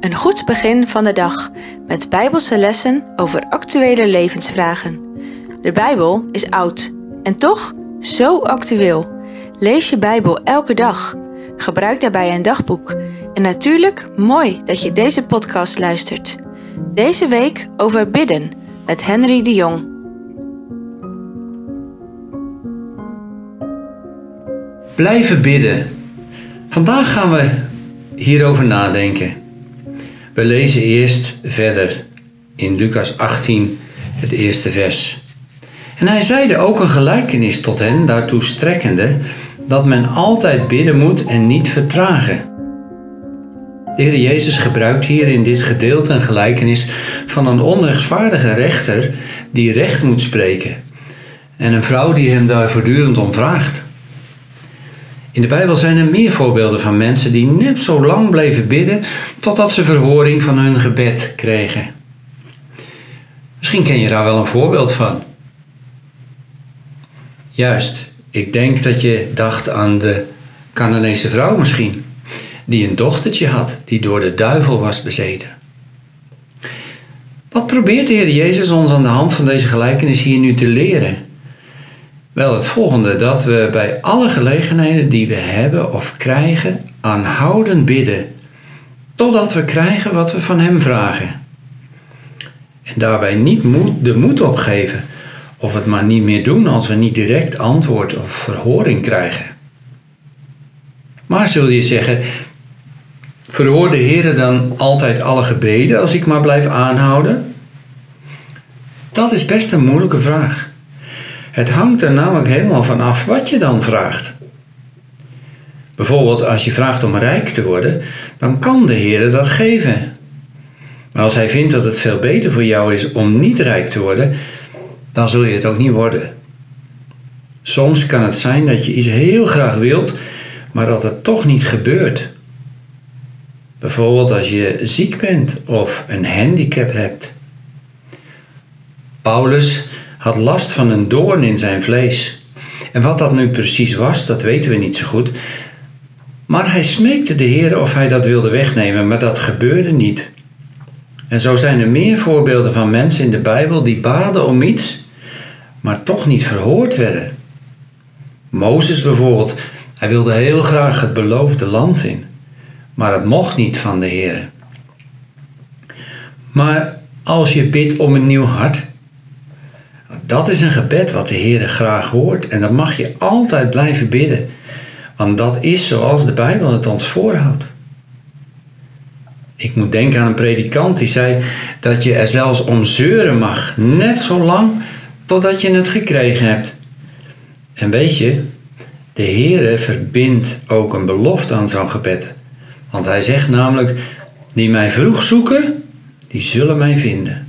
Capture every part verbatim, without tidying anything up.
Een goed begin van de dag met Bijbelse lessen over actuele levensvragen. De Bijbel is oud en toch zo actueel. Lees je Bijbel elke dag. Gebruik daarbij een dagboek. En natuurlijk mooi dat je deze podcast luistert. Deze week over bidden met Henry de Jong. Blijven bidden. Vandaag gaan we hierover nadenken. We lezen eerst verder in Lucas achttien, het eerste vers. En hij zeide ook een gelijkenis tot hen, daartoe strekkende, dat men altijd bidden moet en niet vertragen. De Heer Jezus gebruikt hier in dit gedeelte een gelijkenis van een onrechtvaardige rechter die recht moet spreken. En een vrouw die hem daar voortdurend om vraagt. In de Bijbel zijn er meer voorbeelden van mensen die net zo lang bleven bidden totdat ze verhoring van hun gebed kregen. Misschien ken je daar wel een voorbeeld van. Juist, ik denk dat je dacht aan de Canaanese vrouw misschien, die een dochtertje had die door de duivel was bezeten. Wat probeert de Heer Jezus ons aan de hand van deze gelijkenis hier nu te leren? Wel het volgende, dat we bij alle gelegenheden die we hebben of krijgen aanhoudend bidden, totdat we krijgen wat we van Hem vragen. En daarbij niet moed, de moed opgeven, of het maar niet meer doen als we niet direct antwoord of verhoring krijgen. Maar zul je zeggen, verhoort de Heer dan altijd alle gebeden als ik maar blijf aanhouden? Dat is best een moeilijke vraag. Het hangt er namelijk helemaal van af wat je dan vraagt. Bijvoorbeeld als je vraagt om rijk te worden, dan kan de Heer dat geven. Maar als Hij vindt dat het veel beter voor jou is om niet rijk te worden, dan zul je het ook niet worden. Soms kan het zijn dat je iets heel graag wilt, maar dat het toch niet gebeurt. Bijvoorbeeld als je ziek bent of een handicap hebt. Paulus had last van een doorn in zijn vlees. En wat dat nu precies was, dat weten we niet zo goed. Maar hij smeekte de Heer of hij dat wilde wegnemen, maar dat gebeurde niet. En zo zijn er meer voorbeelden van mensen in de Bijbel die baden om iets, maar toch niet verhoord werden. Mozes bijvoorbeeld, hij wilde heel graag het beloofde land in, maar het mocht niet van de Heer. Maar als je bidt om een nieuw hart, dat is een gebed wat de Heer graag hoort en dat mag je altijd blijven bidden, want dat is zoals de Bijbel het ons voorhoudt. Ik moet denken aan een predikant die zei dat je er zelfs om zeuren mag, net zo lang totdat je het gekregen hebt. En weet je, de Heer verbindt ook een belofte aan zo'n gebed. Want Hij zegt namelijk, die mij vroeg zoeken, die zullen mij vinden.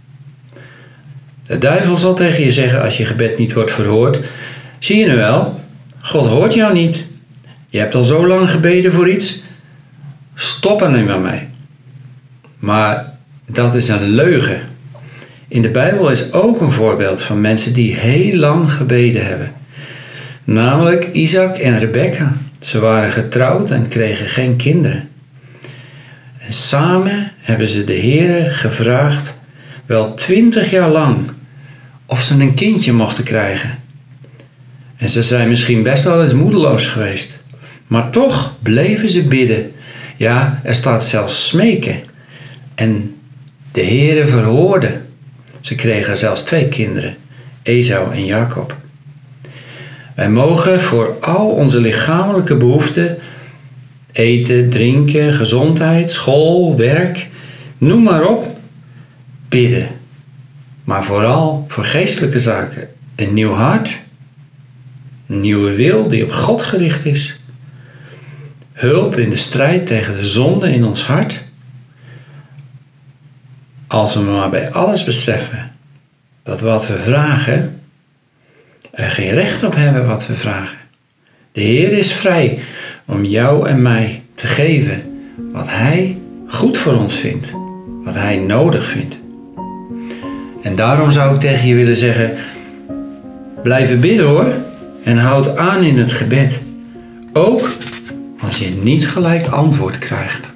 De duivel zal tegen je zeggen als je gebed niet wordt verhoord, zie je nu wel, God hoort jou niet. Je hebt al zo lang gebeden voor iets, stop er nu maar mee. Maar dat is een leugen. In de Bijbel is ook een voorbeeld van mensen die heel lang gebeden hebben. Namelijk Isaac en Rebekka. Ze waren getrouwd en kregen geen kinderen. En samen hebben ze de Heere gevraagd, wel twintig jaar lang, of ze een kindje mochten krijgen. En ze zijn misschien best wel eens moedeloos geweest. Maar toch bleven ze bidden. Ja, er staat zelfs smeken. En de Heere verhoorde. Ze kregen zelfs twee kinderen, Esau en Jacob. Wij mogen voor al onze lichamelijke behoeften, eten, drinken, gezondheid, school, werk, noem maar op, bidden. Maar vooral voor geestelijke zaken, een nieuw hart, een nieuwe wil die op God gericht is, hulp in de strijd tegen de zonde in ons hart. Als we maar bij alles beseffen dat wat we vragen, er geen recht op hebben wat we vragen. De Heer is vrij om jou en mij te geven wat Hij goed voor ons vindt, wat Hij nodig vindt. En daarom zou ik tegen je willen zeggen, blijf bidden hoor, en houd aan in het gebed. Ook als je niet gelijk antwoord krijgt.